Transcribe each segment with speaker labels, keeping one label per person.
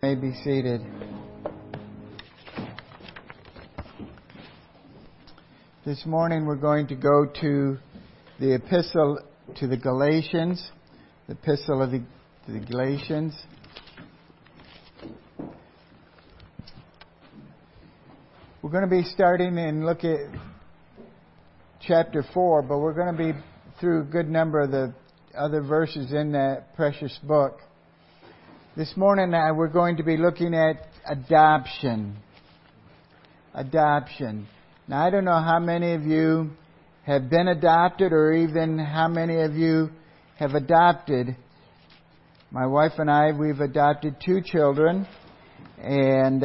Speaker 1: May be seated. This morning we're going to go to the Epistle to the Galatians. The Epistle of the Galatians. We're going to be starting and look at chapter 4, but we're going to be through a good number of the other verses in that precious book. This morning we're going to be looking at adoption. Adoption. Now I don't know how many of you have been adopted or even how many of you have adopted. My wife and I, we've adopted 2 children, and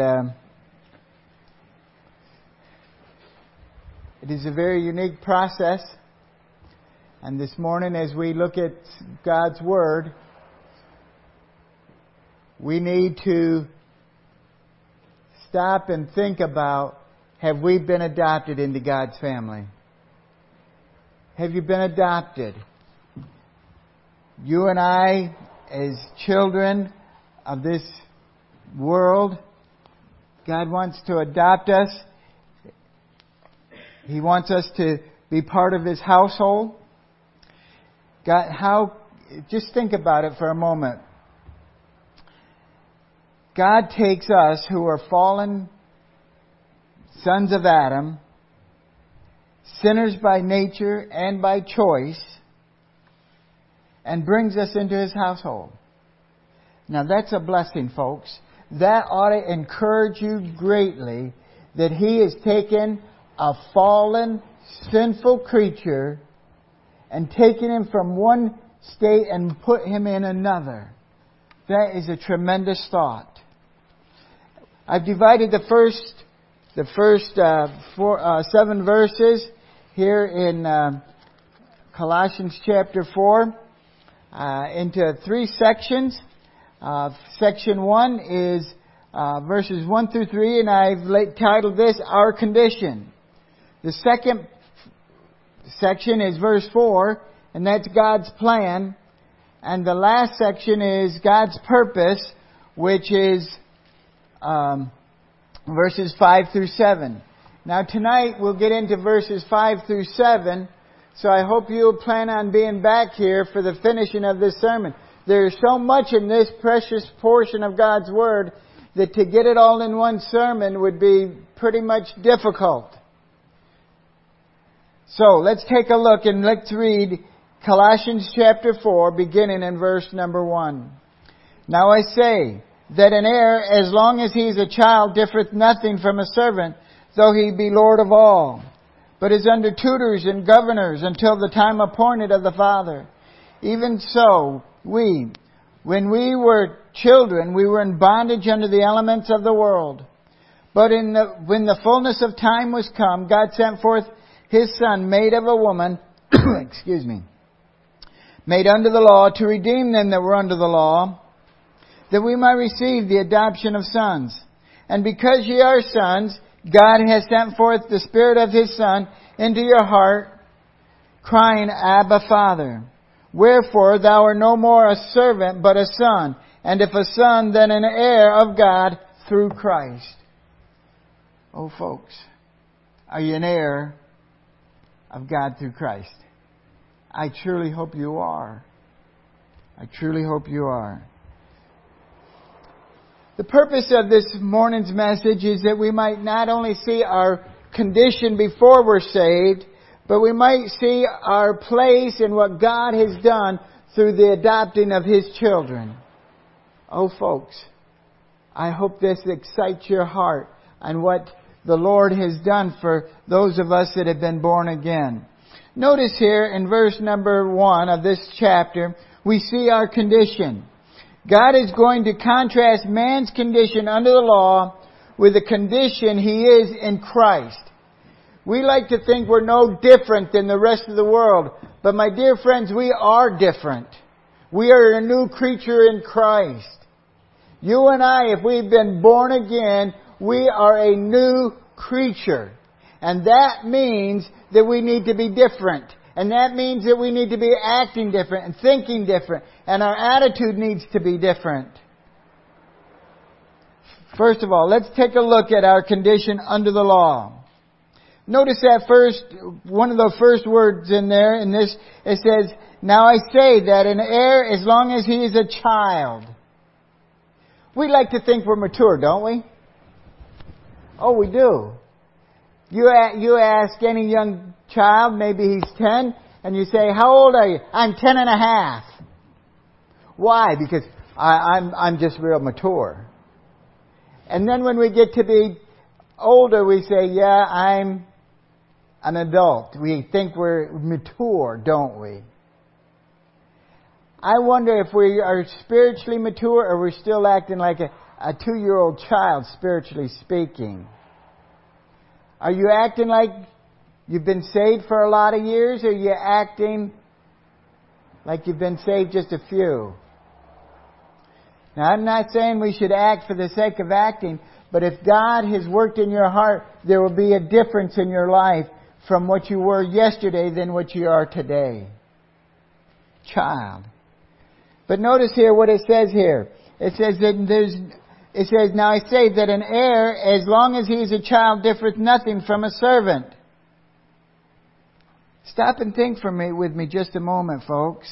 Speaker 1: it is a very unique process. And this morning as we look at God's Word, we need to stop and think about, have we been adopted into God's family? Have you been adopted? You and I, as children of this world, God wants to adopt us. He wants us to be part of His household. Just think about it for a moment. God takes us who are fallen sons of Adam, sinners by nature and by choice, and brings us into His household. Now that's a blessing, folks. That ought to encourage you greatly that He has taken a fallen, sinful creature and taken him from one state and put him in another. That is a tremendous thought. I've divided the first 7 verses here in Colossians chapter 4 into 3 sections. Section 1 is verses 1 through 3, and I've titled this Our Condition. The second section is verse 4, and that's God's plan. And the last section is God's purpose, which is verses 5 through 7. Now tonight we'll get into verses 5 through 7, so I hope you'll plan on being back here for the finishing of this sermon. There's so much in this precious portion of God's Word that to get it all in one sermon would be pretty much difficult. So let's take a look and let's read Colossians chapter 4, beginning in verse number 1. Now I say that an heir, as long as he is a child, differeth nothing from a servant, though he be Lord of all, but is under tutors and governors until the time appointed of the Father. Even so, when we were children, we were in bondage under the elements of the world. But when the fullness of time was come, God sent forth His Son, made of a woman, made under the law, to redeem them that were under the law, that we might receive the adoption of sons. And because ye are sons, God has sent forth the Spirit of His Son into your heart, crying, Abba, Father. Wherefore thou art no more a servant, but a son. And if a son, then an heir of God through Christ. Oh, folks, are you an heir of God through Christ? I truly hope you are. I truly hope you are. The purpose of this morning's message is that we might not only see our condition before we're saved, but we might see our place in what God has done through the adopting of His children. Oh, folks, I hope this excites your heart and what the Lord has done for those of us that have been born again. Notice here in verse number 1 of this chapter, we see our condition. God is going to contrast man's condition under the law with the condition he is in Christ. We like to think we're no different than the rest of the world. But my dear friends, we are different. We are a new creature in Christ. You and I, if we've been born again, we are a new creature. And that means that we need to be different. And that means that we need to be acting different and thinking different. And our attitude needs to be different. First of all, let's take a look at our condition under the law. Notice that one of the first words in there, in this, it says, now I say that an heir, as long as he is a child. We like to think we're mature, don't we? Oh, we do. You ask any young child, maybe he's 10, and you say, how old are you? I'm 10 and a half. Why? Because I'm just real mature. And then when we get to be older, we say, yeah, I'm an adult. We think we're mature, don't we? I wonder if we are spiritually mature or we're still acting like a 2-year-old child, spiritually speaking. Are you acting like you've been saved for a lot of years, or are you acting like you've been saved just a few? Now, I'm not saying we should act for the sake of acting, but if God has worked in your heart, there will be a difference in your life from what you were yesterday than what you are today. Child. But notice here what it says here. It says, now I say that an heir, as long as he is a child, differeth nothing from a servant. Stop and think with me just a moment, folks.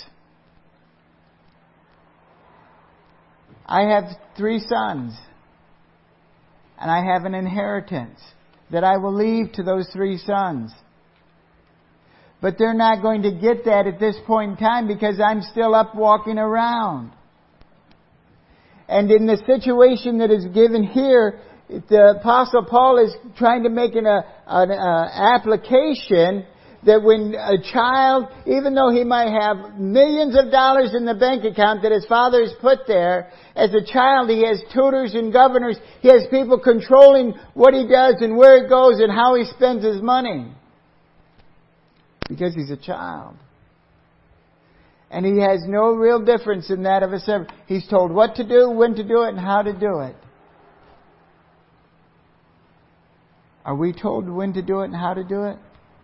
Speaker 1: I have 3 sons. And I have an inheritance that I will leave to those 3 sons. But they're not going to get that at this point in time because I'm still up walking around. And in the situation that is given here, the Apostle Paul is trying to make an application that when a child, even though he might have millions of dollars in the bank account that his father has put there, as a child he has tutors and governors, he has people controlling what he does and where he goes and how he spends his money. Because he's a child. And he has no real difference in that of a servant. He's told what to do, when to do it, and how to do it. Are we told when to do it and how to do it?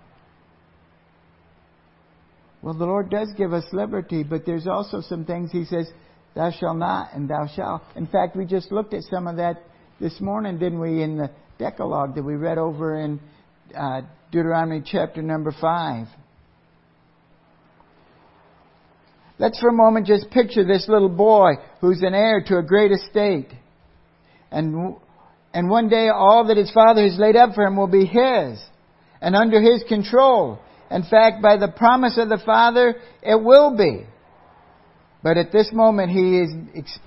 Speaker 1: Well, the Lord does give us liberty, but there's also some things He says, thou shalt not and thou shalt. In fact, we just looked at some of that this morning, didn't we, in the Decalogue that we read over in Deuteronomy chapter number 5. Let's for a moment just picture this little boy who's an heir to a great estate. And one day all that his father has laid up for him will be his and under his control. In fact, by the promise of the Father, it will be. But at this moment he is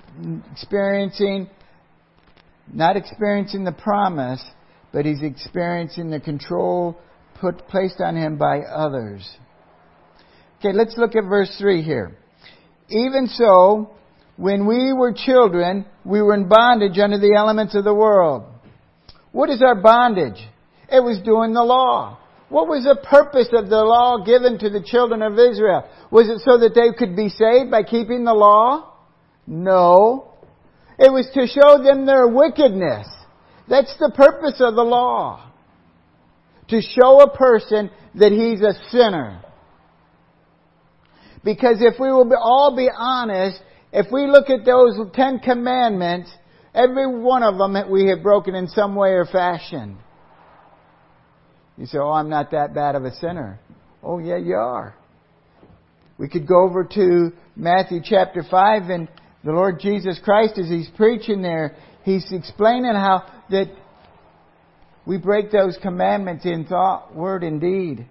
Speaker 1: not experiencing the promise, but he's experiencing the control placed on him by others. Okay, let's look at verse 3 here. Even so, when we were children, we were in bondage under the elements of the world. What is our bondage? It was doing the law. What was the purpose of the law given to the children of Israel? Was it so that they could be saved by keeping the law? No. It was to show them their wickedness. That's the purpose of the law. To show a person that he's a sinner. Because if we will all be honest, if we look at those 10 commandments, every one of them we have broken in some way or fashion. You say, oh, I'm not that bad of a sinner. Oh, yeah, you are. We could go over to Matthew chapter 5 and the Lord Jesus Christ, as He's preaching there, He's explaining how that we break those commandments in thought, word, and deed.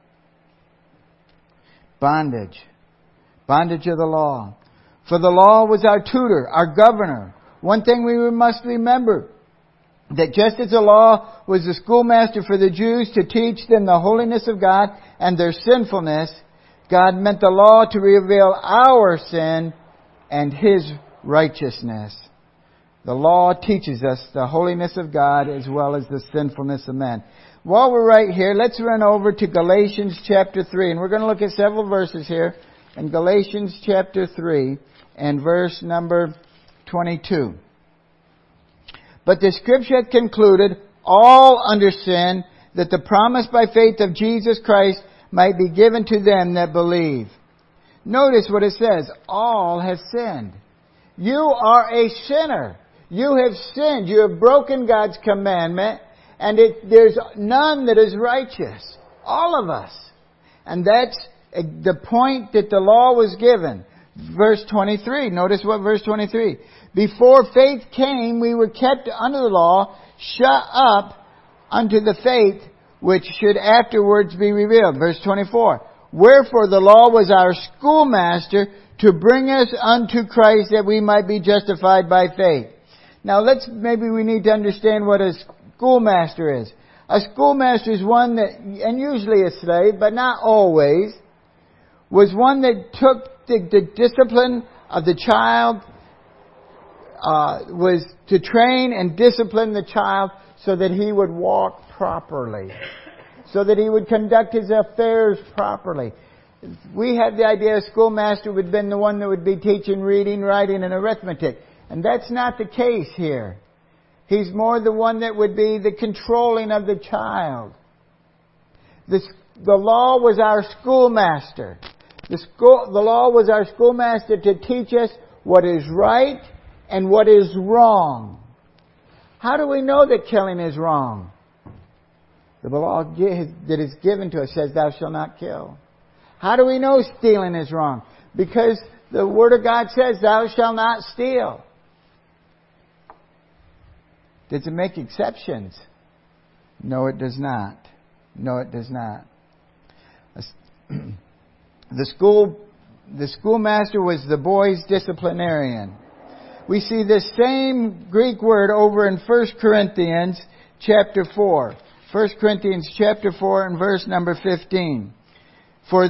Speaker 1: Bondage. Bondage of the law. For the law was our tutor, our governor. One thing we must remember, that just as the law was the schoolmaster for the Jews to teach them the holiness of God and their sinfulness, God meant the law to reveal our sin and His righteousness. The law teaches us the holiness of God as well as the sinfulness of men. While we're right here, let's run over to Galatians chapter 3. And we're going to look at several verses here. In Galatians chapter 3 and verse number 22. But the Scripture hath concluded all under sin, that the promise by faith of Jesus Christ might be given to them that believe. Notice what it says. All have sinned. You are a sinner. You have sinned. You have broken God's commandment. And there's none that is righteous. All of us. And that's the point that the law was given. Verse 23. Notice what verse 23. Before faith came, we were kept under the law, shut up unto the faith which should afterwards be revealed. Verse 24. Wherefore the law was our schoolmaster to bring us unto Christ that we might be justified by faith. Now maybe we need to understand what a schoolmaster is. A schoolmaster is one that, and usually a slave, but not always, was one that took the discipline of the child, was to train and discipline the child so that he would walk properly, so that he would conduct his affairs properly. We had the idea a schoolmaster would have been the one that would be teaching reading, writing, and arithmetic. And that's not the case here. He's more the one that would be the controlling of the child. The law was our schoolmaster. The law was our schoolmaster to teach us what is right and what is wrong. How do we know that killing is wrong? The law that is given to us says, thou shalt not kill. How do we know stealing is wrong? Because the Word of God says, thou shalt not steal. Does it make exceptions? No, it does not. No, it does not. The schoolmaster was the boy's disciplinarian. We see this same Greek word over in 1 Corinthians chapter 4. 1 Corinthians chapter 4 and verse number 15. For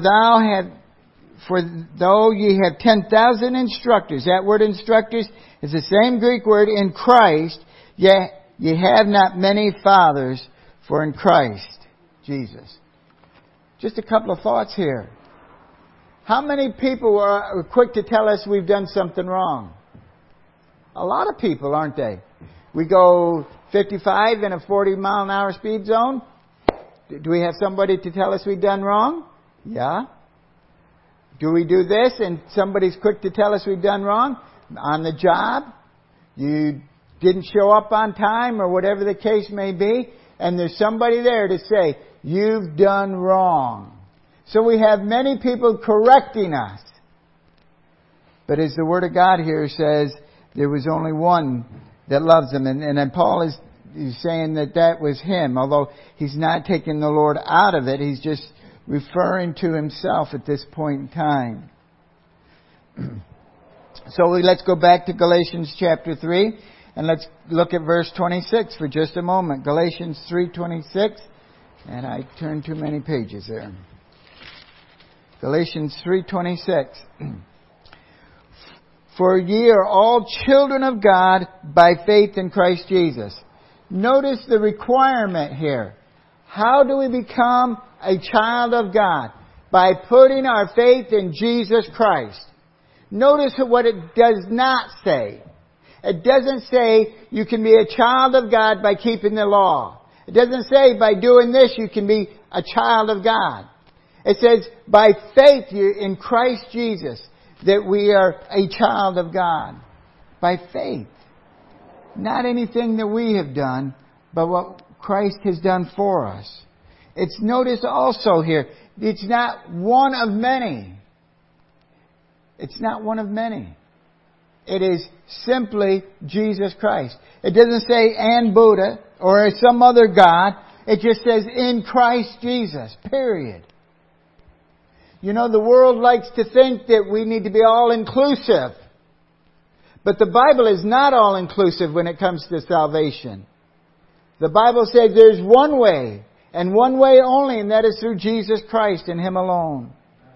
Speaker 1: though ye have 10,000 instructors, that word instructors is the same Greek word in Christ, yet ye have not many fathers, for in Christ Jesus. Just a couple of thoughts here. How many people are quick to tell us we've done something wrong? A lot of people, aren't they? We go 55 in a 40 mile an hour speed zone. Do we have somebody to tell us we've done wrong? Yeah. Do we do this and somebody's quick to tell us we've done wrong? On the job, you didn't show up on time or whatever the case may be, and there's somebody there to say, you've done wrong. So we have many people correcting us. But as the Word of God here says, there was only one that loves them. And then Paul is saying that was him. Although he's not taking the Lord out of it. He's just referring to himself at this point in time. So let's go back to Galatians chapter 3. And let's look at verse 26 for just a moment. Galatians 3:26. And I turned too many pages there. Galatians 3:26. For ye are all children of God by faith in Christ Jesus. Notice the requirement here. How do we become a child of God? By putting our faith in Jesus Christ. Notice what it does not say. It doesn't say you can be a child of God by keeping the law. It doesn't say by doing this you can be a child of God. It says by faith in Christ Jesus that we are a child of God. By faith. Not anything that we have done, but what Christ has done for us. It's noticed also here, it's not one of many. It's not one of many. It is simply Jesus Christ. It doesn't say and Buddha or some other God. It just says in Christ Jesus. Period. You know, the world likes to think that we need to be all-inclusive. But the Bible is not all-inclusive when it comes to salvation. The Bible says there's one way, and one way only, and that is through Jesus Christ and Him alone.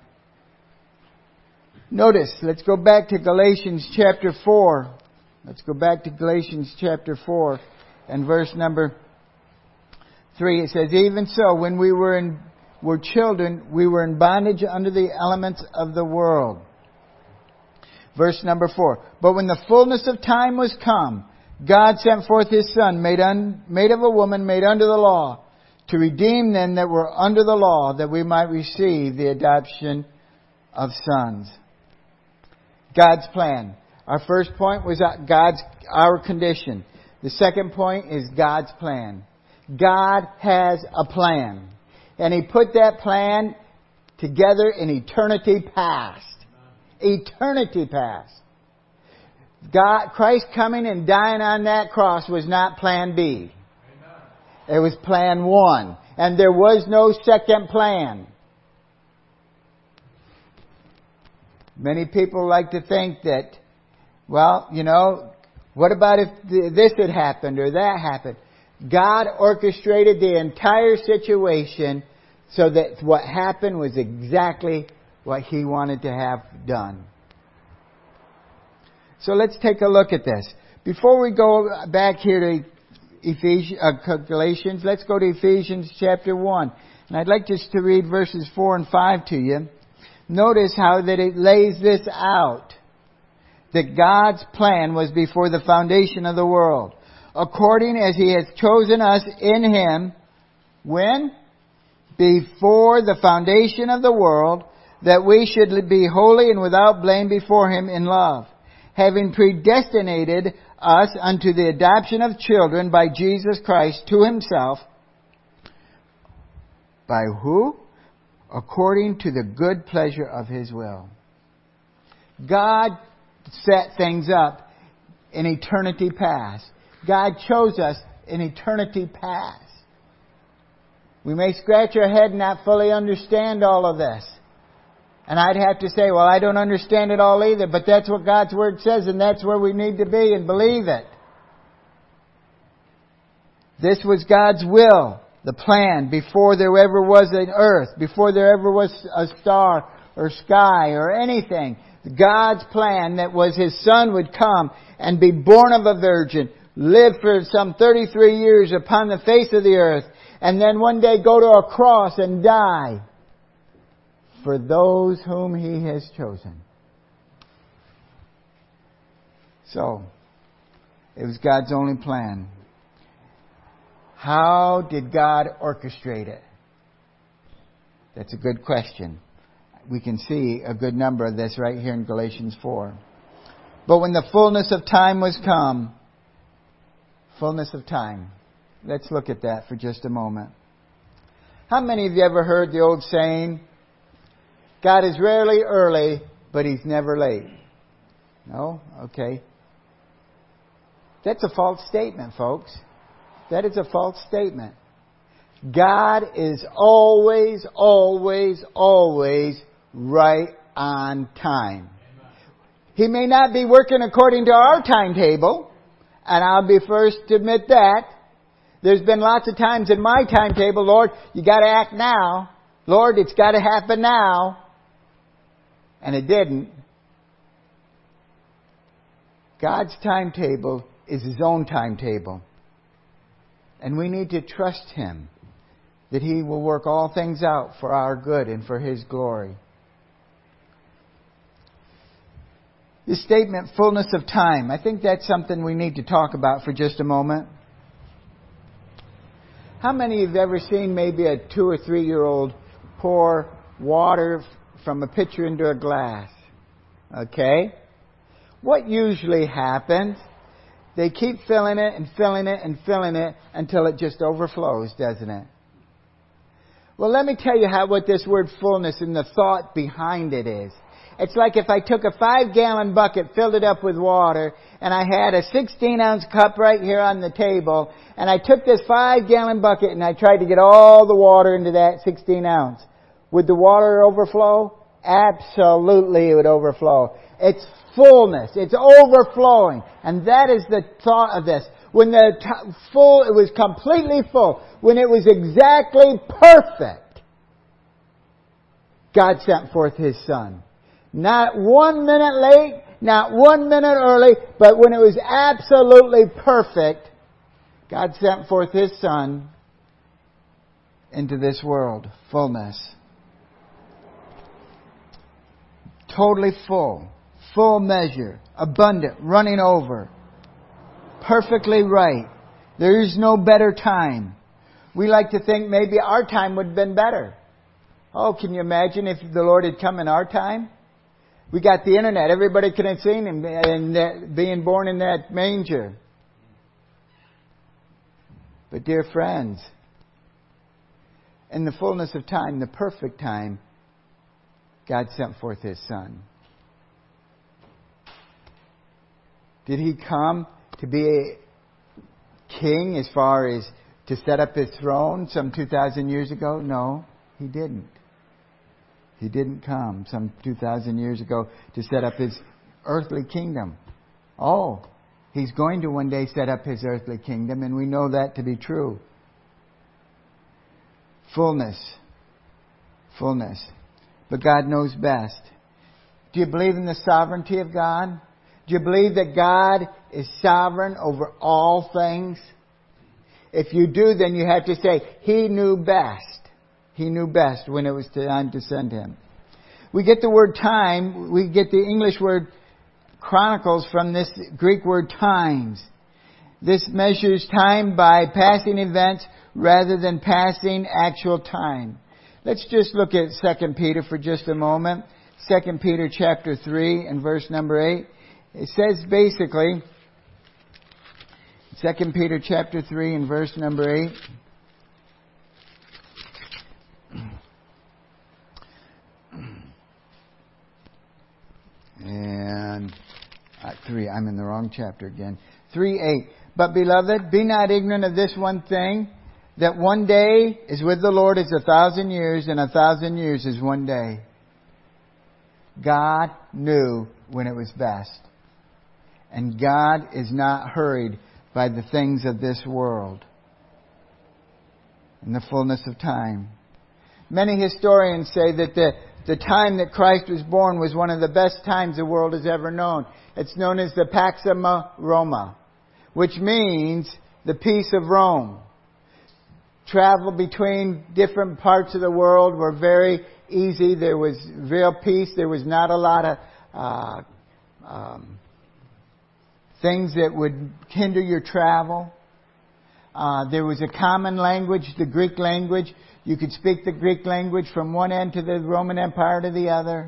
Speaker 1: Notice, let's go back to Galatians chapter 4. Let's go back to Galatians chapter 4 and verse number 3. It says, even so, when we were children, we were in bondage under the elements of the world. Verse number 4. But when the fullness of time was come, God sent forth His Son, made of a woman, made under the law, to redeem them that were under the law, that we might receive the adoption of sons. God's plan. Our first point was our condition. The second point is God's plan. God has a plan. And He put that plan together in eternity past. Eternity past. Christ coming and dying on that cross was not plan B. It was plan 1. And there was no second plan. Many people like to think that, well, what about if this had happened or that happened? God orchestrated the entire situation so that what happened was exactly what He wanted to have done. So let's take a look at this. Before we go back here to Galatians, let's go to Ephesians chapter 1. And I'd like just to read verses 4 and 5 to you. Notice how that it lays this out. That God's plan was before the foundation of the world. According as He has chosen us in Him. When? Before the foundation of the world. That we should be holy and without blame before Him in love. Having predestinated us unto the adoption of children by Jesus Christ to Himself. By who? According to the good pleasure of His will. God set things up in eternity past. God chose us in eternity past. We may scratch our head and not fully understand all of this. And I'd have to say, well, I don't understand it all either, but that's what God's Word says, and that's where we need to be and believe it. This was God's will, the plan, before there ever was an earth, before there ever was a star or sky or anything. God's plan that was His Son would come and be born of a virgin, live for some 33 years upon the face of the earth, and then one day go to a cross and die for those whom He has chosen. So, it was God's only plan. How did God orchestrate it? That's a good question. We can see a good number of this right here in Galatians 4. But when the fullness of time was come, fullness of time. Let's look at that for just a moment. How many of you ever heard the old saying, God is rarely early, but He's never late? No? Okay. That's a false statement, folks. That is a false statement. God is always, always, always right on time. He may not be working according to our timetable, and I'll be first to admit that. There's been lots of times in my timetable, Lord, you got to act now. Lord, it's got to happen now. And it didn't. God's timetable is His own timetable. And we need to trust Him that He will work all things out for our good and for His glory. This statement, fullness of time, I think that's something we need to talk about for just a moment. How many have ever seen maybe a 2 or 3 year old pour water from a pitcher into a glass? Okay? What usually happens? They keep filling it and filling it and filling it until it just overflows, doesn't it? Well, let me tell you what this word fullness and the thought behind it is. It's like if I took a 5-gallon bucket, filled it up with water, and I had a 16-ounce cup right here on the table, and I took this 5-gallon bucket and I tried to get all the water into that 16-ounce. Would the water overflow? Absolutely it would overflow. It's fullness. It's overflowing. And that is the thought of this. When it was completely full. When it was exactly perfect. God sent forth His Son. Not 1 minute late, not 1 minute early, but when it was absolutely perfect, God sent forth His Son into this world. Fullness. Totally full. Full measure. Abundant. Running over. Perfectly right. There is no better time. We like to think maybe our time would have been better. Oh, can you imagine if the Lord had come in our time? We got the internet. Everybody could have seen Him and being born in that manger. But dear friends, in the fullness of time, the perfect time, God sent forth His Son. Did He come to be a king as far as to set up His throne some 2,000 years ago? No, He didn't. He didn't come some 2,000 years ago to set up His earthly kingdom. Oh, He's going to one day set up His earthly kingdom, and we know that to be true. Fullness. But God knows best. Do you believe in the sovereignty of God? Do you believe that God is sovereign over all things? If you do, then you have to say, He knew best. He knew best when it was time to send Him. We get the word time, we get the English word chronicles from this Greek word times. This measures time by passing events rather than passing actual time. Let's just look at 2 Peter for just a moment. 2 Peter chapter 3 and verse number 8. It says basically, 2 Peter chapter 3 and verse number 8. And 3, I'm in the wrong chapter again. 3:8. But beloved, be not ignorant of this one thing, that one day is with the Lord as 1,000 years, and 1,000 years is one day. God knew when it was best. And God is not hurried by the things of this world. In the fullness of time. Many historians say that the time that Christ was born was one of the best times the world has ever known. It's known as the Pax Roma, which means the peace of Rome. Travel between different parts of the world were very easy. There was real peace. There was not a lot of things that would hinder your travel. There was a common language, the Greek language. You could speak the Greek language from one end to the Roman Empire to the other.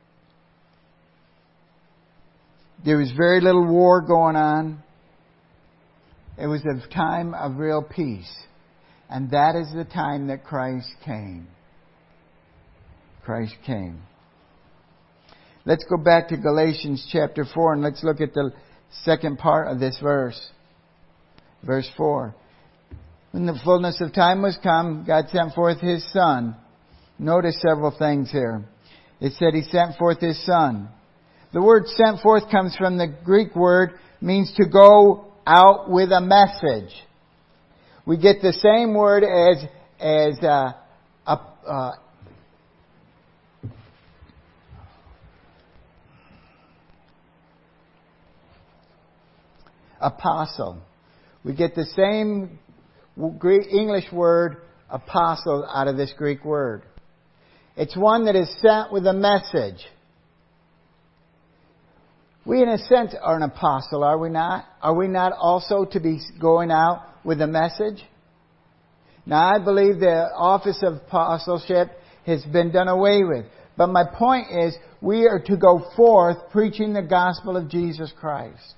Speaker 1: There was very little war going on. It was a time of real peace. And that is the time that Christ came. Christ came. Let's go back to Galatians chapter 4 and let's look at the second part of this verse. Verse 4. When the fullness of time was come, God sent forth His Son. Notice several things here. It said He sent forth His Son. The word sent forth comes from the Greek word, means to go out with a message. We get the same word as apostle. We get the same Greek English word apostle out of this Greek word. It's one that is sent with a message. We, in a sense, are an apostle, are we not? Are we not also to be going out with a message? Now, I believe the office of apostleship has been done away with. But my point is, we are to go forth preaching the gospel of Jesus Christ.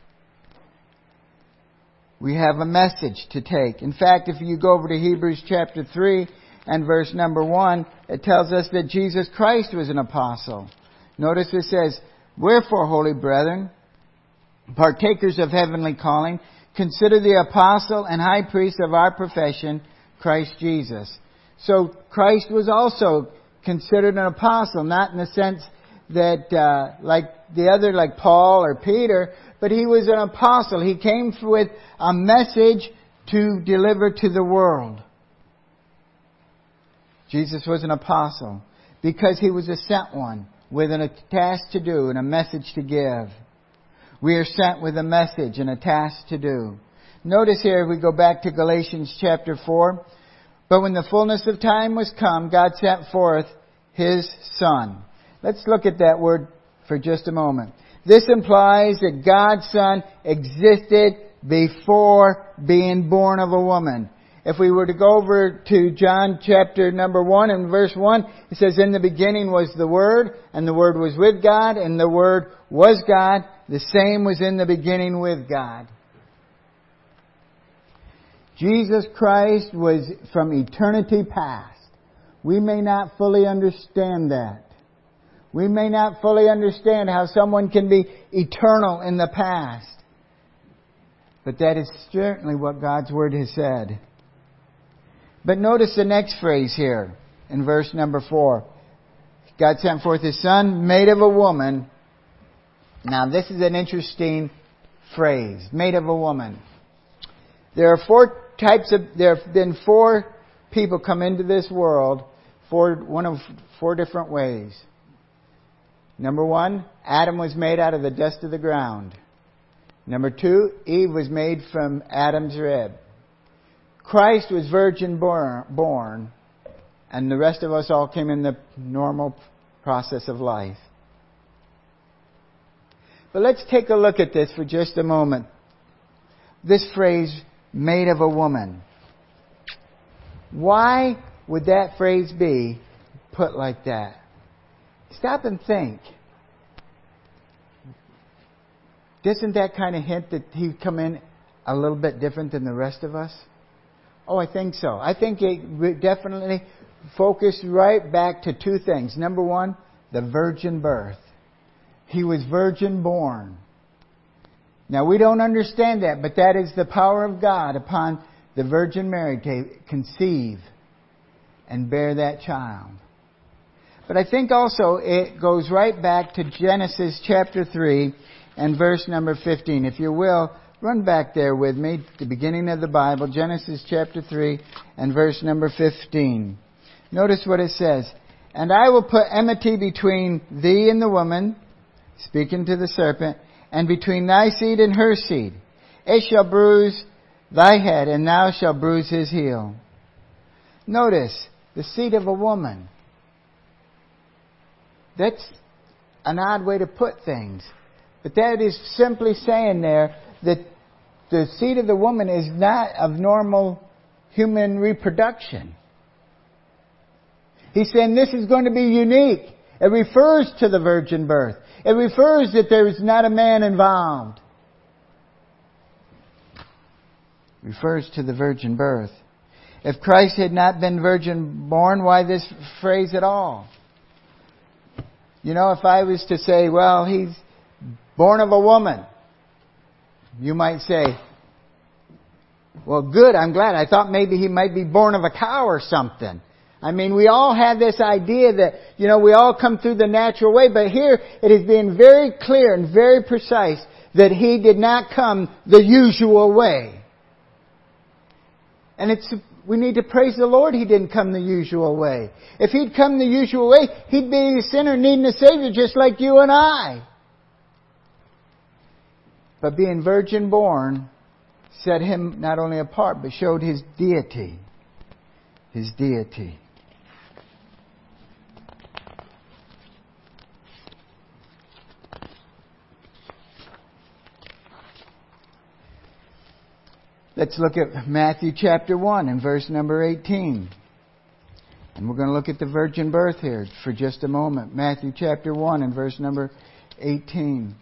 Speaker 1: We have a message to take. In fact, if you go over to Hebrews chapter 3 and verse number 1, it tells us that Jesus Christ was an apostle. Notice it says, wherefore, holy brethren, partakers of heavenly calling, consider the apostle and high priest of our profession, Christ Jesus. So Christ was also considered an apostle, not in the sense that like Paul or Peter, but he was an apostle. He came with a message to deliver to the world. Jesus was an apostle because He was a sent one with a task to do and a message to give. We are sent with a message and a task to do. Notice here, we go back to Galatians chapter 4. But when the fullness of time was come, God sent forth His Son. Let's look at that word for just a moment. This implies that God's Son existed before being born of a woman. If we were to go over to John chapter number 1 and verse 1, it says, "In the beginning was the Word, and the Word was with God, and the Word was God. The same was in the beginning with God." Jesus Christ was from eternity past. We may not fully understand that. We may not fully understand how someone can be eternal in the past. But that is certainly what God's Word has said. But notice the next phrase here in verse number 4. God sent forth His Son, made of a woman. Now this is an interesting phrase, made of a woman. There have been four people come into this world one of four different ways. Number 1, Adam was made out of the dust of the ground. Number 2, Eve was made from Adam's rib. Christ was virgin born, and the rest of us all came in the normal process of life. But let's take a look at this for just a moment. This phrase, made of a woman. Why would that phrase be put like that? Stop and think. Doesn't that kind of hint that He'd come in a little bit different than the rest of us? Oh, I think so. I think it definitely focused right back to two things. Number 1, the virgin birth. He was virgin born. Now, we don't understand that, but that is the power of God upon the Virgin Mary to conceive and bear that child. But I think also it goes right back to Genesis chapter 3 and verse number 15. If you will, run back there with me, the beginning of the Bible, Genesis chapter 3 and verse number 15. Notice what it says. "And I will put enmity between thee and the woman," speaking to the serpent, "and between thy seed and her seed. It shall bruise thy head, and thou shalt bruise his heel." Notice, the seed of a woman. That's an odd way to put things. But that is simply saying there that the seed of the woman is not of normal human reproduction. He's saying this is going to be unique. It refers to the virgin birth. It refers that there is not a man involved. It refers to the virgin birth. If Christ had not been virgin born, why this phrase at all? You know, if I was to say, well, He's born of a woman, you might say, well, good, I'm glad. I thought maybe He might be born of a cow or something. I mean, we all have this idea that, we all come through the natural way, but here it is being very clear and very precise that He did not come the usual way. And we need to praise the Lord He didn't come the usual way. If He'd come the usual way, He'd be a sinner needing a Savior just like you and I. But being virgin born set Him not only apart, but showed His deity. His deity. Let's look at Matthew chapter 1 and verse number 18. And we're going to look at the virgin birth here for just a moment. Matthew chapter 1 and verse number 18.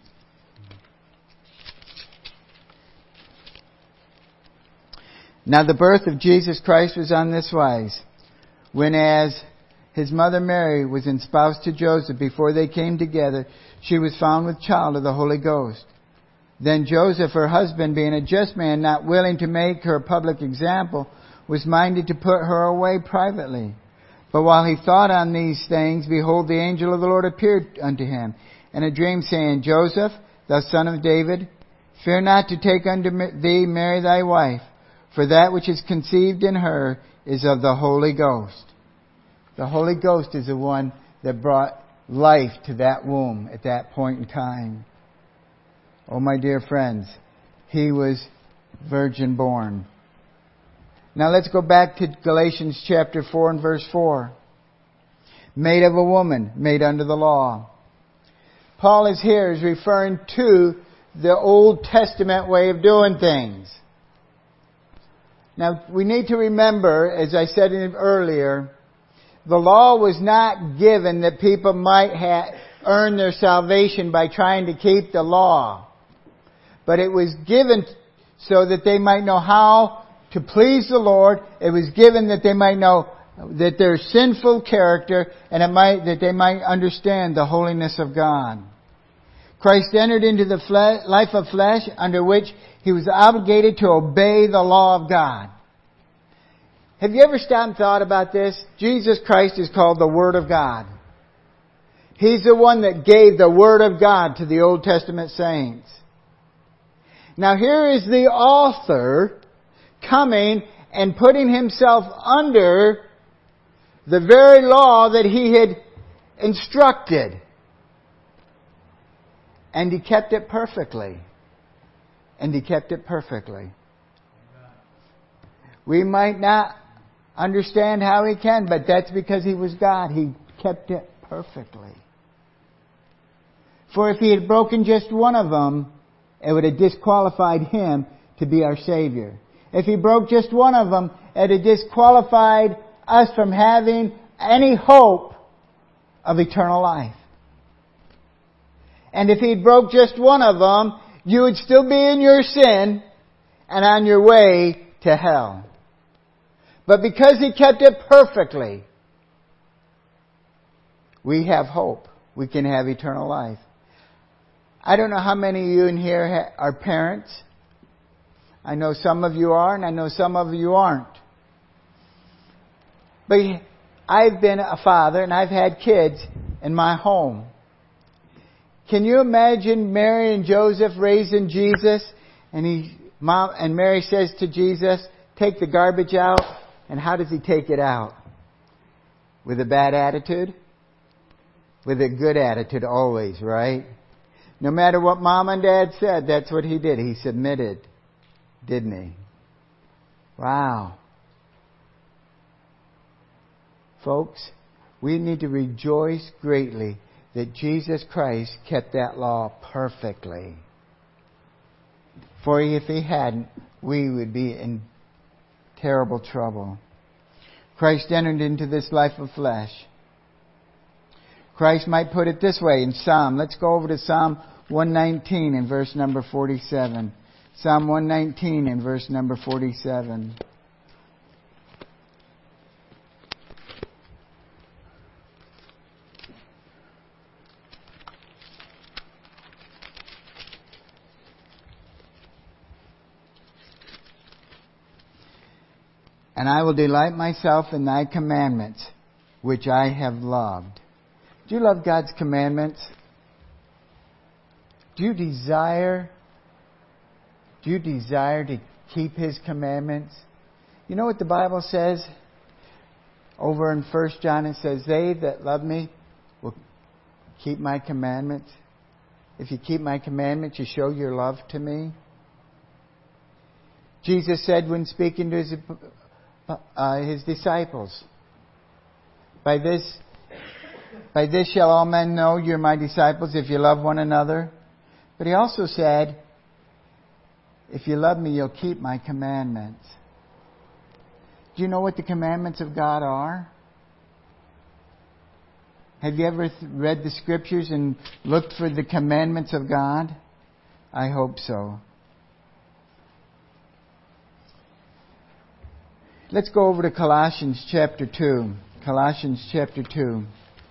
Speaker 1: "Now the birth of Jesus Christ was on this wise. When as His mother Mary was espoused to Joseph, before they came together, she was found with child of the Holy Ghost. Then Joseph, her husband, being a just man, not willing to make her a public example, was minded to put her away privately. But while he thought on these things, behold, the angel of the Lord appeared unto him in a dream, saying, Joseph, thou son of David, fear not to take unto thee Mary thy wife, for that which is conceived in her is of the Holy Ghost." The Holy Ghost is the one that brought life to that womb at that point in time. Oh, my dear friends, He was virgin born. Now let's go back to Galatians chapter 4 and verse 4. Made of a woman, made under the law. Paul is referring to the Old Testament way of doing things. Now, we need to remember, as I said earlier, the law was not given that people might earn their salvation by trying to keep the law. But it was given so that they might know how to please the Lord. It was given that they might know that their sinful character and that they might understand the holiness of God. Christ entered into the life of flesh under which He was obligated to obey the law of God. Have you ever stopped and thought about this? Jesus Christ is called the Word of God. He's the one that gave the Word of God to the Old Testament saints. Now here is the author coming and putting Himself under the very law that He had instructed. And He kept it perfectly. And He kept it perfectly. We might not understand how He can, but that's because He was God. He kept it perfectly. For if He had broken just one of them, it would have disqualified Him to be our Savior. If He broke just one of them, it would have disqualified us from having any hope of eternal life. And if He broke just one of them, you would still be in your sin and on your way to hell. But because He kept it perfectly, we have hope. We can have eternal life. I don't know how many of you in here are parents. I know some of you are, and I know some of you aren't. But I've been a father, and I've had kids in my home. Can you imagine Mary and Joseph raising Jesus? And Mary says to Jesus, take the garbage out. And how does He take it out? With a bad attitude? With a good attitude always, right? No matter what Mom and Dad said, that's what He did. He submitted. Didn't He? Wow. Folks, we need to rejoice greatly that Jesus Christ kept that law perfectly. For if He hadn't, we would be in terrible trouble. Christ entered into this life of flesh. Christ might put it this way in Psalm. Let's go over to Psalm 119 and verse number 47. Psalm 119 and verse number 47. And I will delight myself in Thy commandments, which I have loved. Do you love God's commandments? Do you desire to keep His commandments? You know what the Bible says? Over in 1 John it says, they that love me will keep my commandments. If you keep my commandments, you show your love to me. Jesus said when speaking to His disciples, By this shall all men know you're my disciples if you love one another. But He also said, if you love me, you'll keep my commandments. Do you know what the commandments of God are? Have you ever read the Scriptures and looked for the commandments of God? I hope so. Let's go over to Colossians chapter 2. Colossians chapter 2.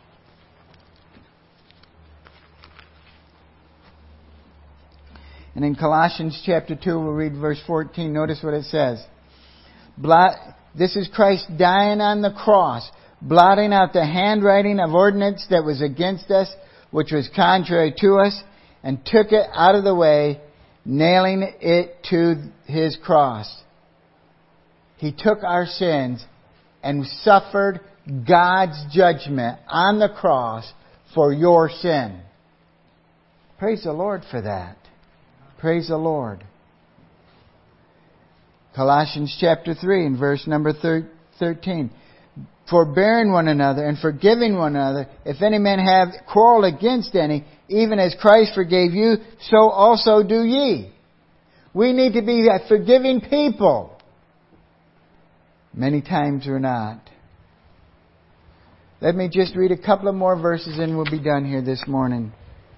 Speaker 1: And in Colossians chapter 2, we'll read verse 14. Notice what it says. This is Christ dying on the cross, blotting out the handwriting of ordinance that was against us, which was contrary to us, and took it out of the way, nailing it to His cross. He took our sins and suffered God's judgment on the cross for your sin. Praise the Lord for that. Praise the Lord. Colossians chapter 3 and verse number 13. Forbearing one another and forgiving one another, if any man have quarrel against any, even as Christ forgave you, so also do ye. We need to be a forgiving people. Many times we're not. Let me just read a couple of more verses and we'll be done here this morning.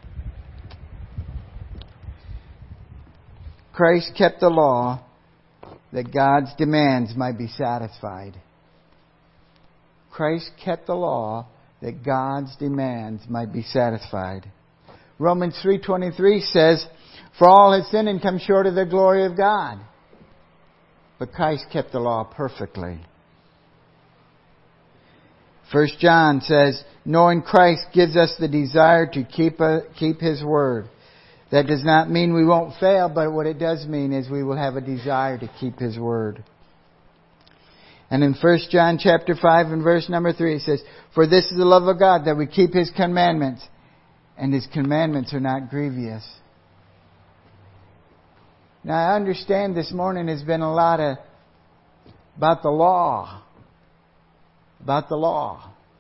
Speaker 1: Christ kept the law that God's demands might be satisfied. Christ kept the law that God's demands might be satisfied. Romans 3:23 says, "For all have sinned and come short of the glory of God." But Christ kept the law perfectly. 1 John says, "Knowing Christ gives us the desire to keep His word." That does not mean we won't fail, but what it does mean is we will have a desire to keep His word. And in 1 John chapter 5 and verse number 3 it says, "For this is the love of God, that we keep His commandments, and His commandments are not grievous." Now I understand this morning has been a lot about the law. About the law.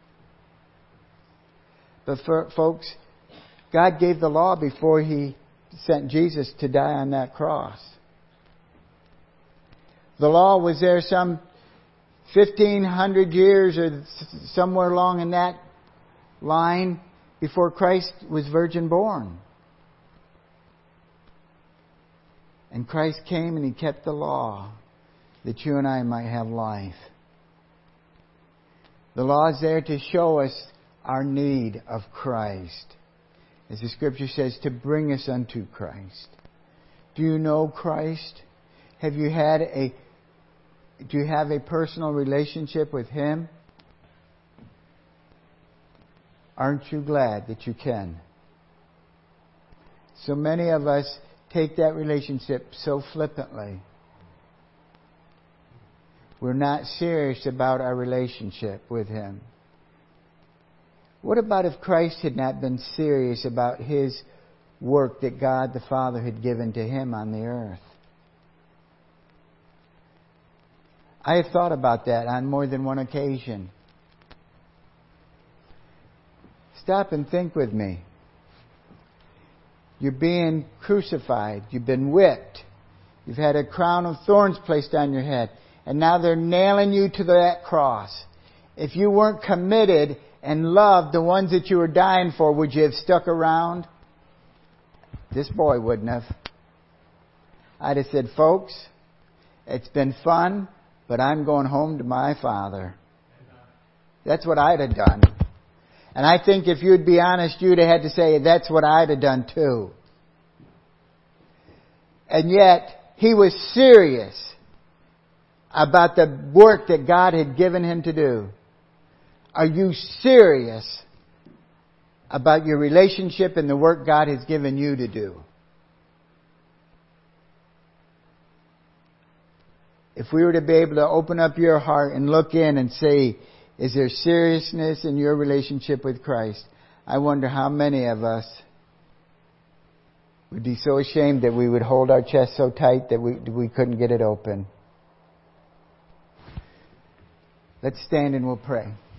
Speaker 1: But folks, God gave the law before He sent Jesus to die on that cross. The law was there some 1,500 years or somewhere along in that line before Christ was virgin born. And Christ came and He kept the law that you and I might have life. The law is there to show us our need of Christ. As the Scripture says, to bring us unto Christ. Do you know Christ? Do you have a personal relationship with Him? Aren't you glad that you can? So many of us take that relationship so flippantly. We're not serious about our relationship with Him. What about if Christ had not been serious about His work that God the Father had given to Him on the earth? I have thought about that on more than one occasion. Stop and think with me. You're being crucified. You've been whipped. You've had a crown of thorns placed on your head. And now they're nailing you to that cross. If you weren't committed and loved the ones that you were dying for, would you have stuck around? This boy wouldn't have. I'd have said, "Folks, it's been fun, but I'm going home to my Father." That's what I'd have done. And I think if you'd be honest, you'd have had to say, that's what I'd have done too. And yet, He was serious about the work that God had given Him to do. Are you serious about your relationship and the work God has given you to do? If we were to be able to open up your heart and look in and say, is there seriousness in your relationship with Christ? I wonder how many of us would be so ashamed that we would hold our chest so tight that we couldn't get it open. Let's stand and we'll pray.